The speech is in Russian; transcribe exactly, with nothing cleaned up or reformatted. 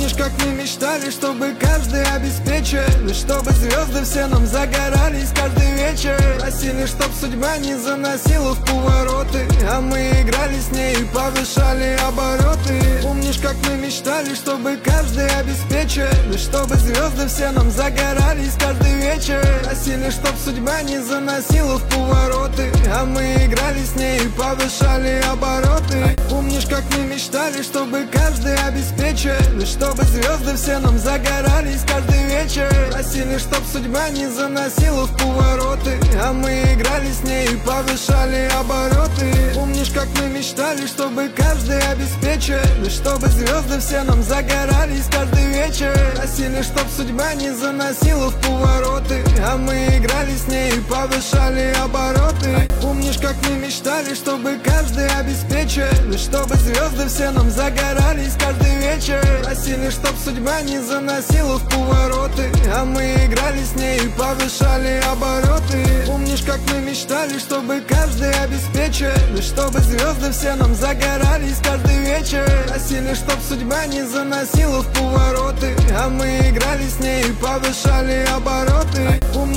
Помнишь, как мы мечтали, чтобы каждый обеспечен, и чтобы звезды все нам загорались каждый вечер. Просили, чтоб судьба не заносила в повороты, а мы играли с ней и повышали обороты. Помнишь, как мы мечтали, чтобы каждый обеспечен, и чтобы звезды все нам загорались каждый вечер. Просили, чтоб судьба не заносила в повороты, а мы играли с ней и повышали обороты. Помнишь, как мы мечтали, чтобы каждый обеспечен, и чтобы звезды все нам загорались каждый вечер. Просили, чтоб судьба не заносила в повороты, а мы играли с ней и повышали обороты. Помнишь, как мы мечтали, чтобы каждый обеспечен, и чтобы звезды все нам загорались каждый вечер. Просили, чтоб судьба не заносила в повороты, а мы играли с ней и повышали обороты. Помнишь, как мы мечтали, чтобы каждый обеспечен, и чтобы звезды все нам загорались каждый вечер. Просили, чтоб судьба не заносила в повороты, а мы играли с ней и повышали обороты. Помнишь, как мы мечтали, чтобы каждый обеспечен, и чтобы звезды все нам загорались каждый вечер. Просили, чтоб судьба не заносила в повороты, а мы играли с ней и повышали обороты.